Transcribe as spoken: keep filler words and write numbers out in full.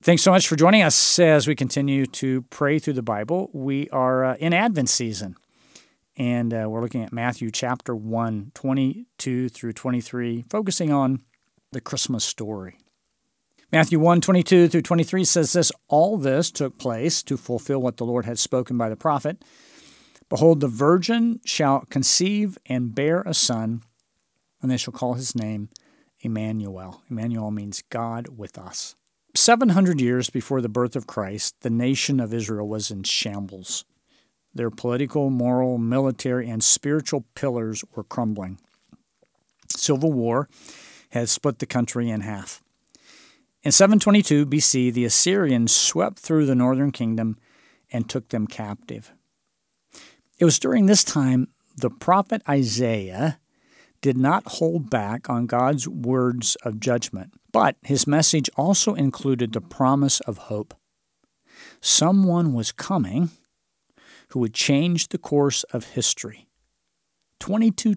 Thanks so much for joining us as we continue to pray through the Bible. We are uh, in Advent season, and uh, we're looking at Matthew chapter one, twenty-two through twenty-three, focusing on the Christmas story. Matthew one, twenty-two through twenty-three says this, "All this took place to fulfill what the Lord had spoken by the prophet. Behold, the virgin shall conceive and bear a son, and they shall call his name Emmanuel." Emmanuel means God with us. seven hundred years before the birth of Christ, the nation of Israel was in shambles. Their political, moral, military, and spiritual pillars were crumbling. Civil war had split the country in half. In seven twenty-two B C, the Assyrians swept through the northern kingdom and took them captive. It was during this time the prophet Isaiah did not hold back on God's words of judgment, but his message also included the promise of hope. Someone was coming who would change the course of history. twenty-two